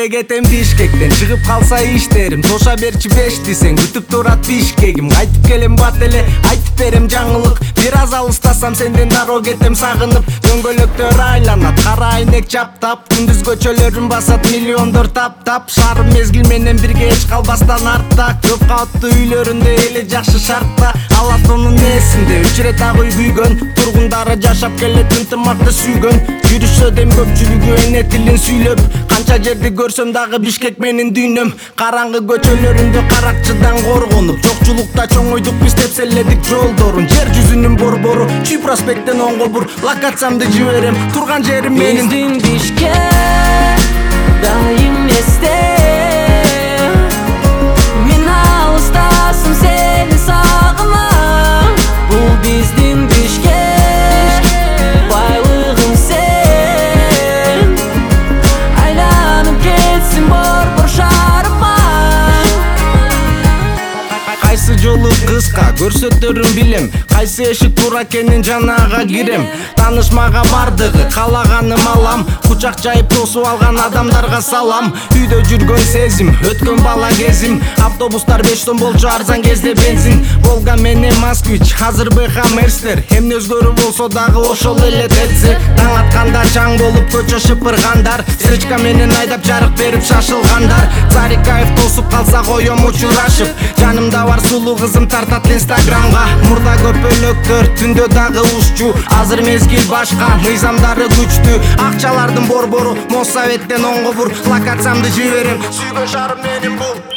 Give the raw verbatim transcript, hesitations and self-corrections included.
эле кетем Бишкектен. Чыгып калса иштерим, тоша берчи беш десең, күтүп турат Бишкегим. Кайтып келем бат эле, айтып берем жаңылык. Бир аз алыстасам сенден дароо кетем сагынып. Дөңгөлөктөр айланат, кара айнек чаптап, күндүз көчөлөрүн басат миллиондор таптап. Шарым мезгил менен бирге эч калбастан артта, көп каттуу үйлөрүндө эле жакшы шартта. Алатонун несинде үч ирет ак үй күйгөн, тургундары жашап келет ынтымакты сүйгөн. Жүрүшсө дем көпчүлүгү эне тилин сүйлөп, канча жерди көрсөм дагы Бишкек менин дүйнөм. Караңгы көчөлөрүндө каракчыдан коргонуп, жокчулукта чоңойдук биз тепселедик жолдорун. Жер жүзүнүн борбору Чүй проспекттен оңго бур, локациямды жиберем, турган жерим менин. Биздин Бишкек дайым эсте, мен алыстасым сени сагынам. Бул биздин Бишкек, байлыгым сен, айланып кетсин борбор шарыма. Кайсы жолу кыска, көрсөтөрүн билем, кайсы эшик тура экенин жанага кирем. Таанышмага бардыгы, каалаганым алам, кучак жайып тосуп алган адамдарга салам. Үйдө жүргөн сезим, өткөн бала кезим, автобустар беш сом болчу арзан кезде бензин. Волга менен Москвич, азыр бэ ха Мерстер, эмне өзгөрүү болсо дагы ошол эле ТЦ. Таң атканда чаң болуп көчө шыпыргандар, встречка менен айдап жарык берип шашылгандар. Царикаев тосуп калса коем учурашып, жанымда бар сулуу кызым тартат инстаграмга. Мурда көпөлөктөр, түндө дагы ушчу, азыр мезгил башка, мыйзамдары күчтүү. Акчалардын борбору Моссоветтен оңго бур, локациямды жиберем, сүйгөн шарым менин бул.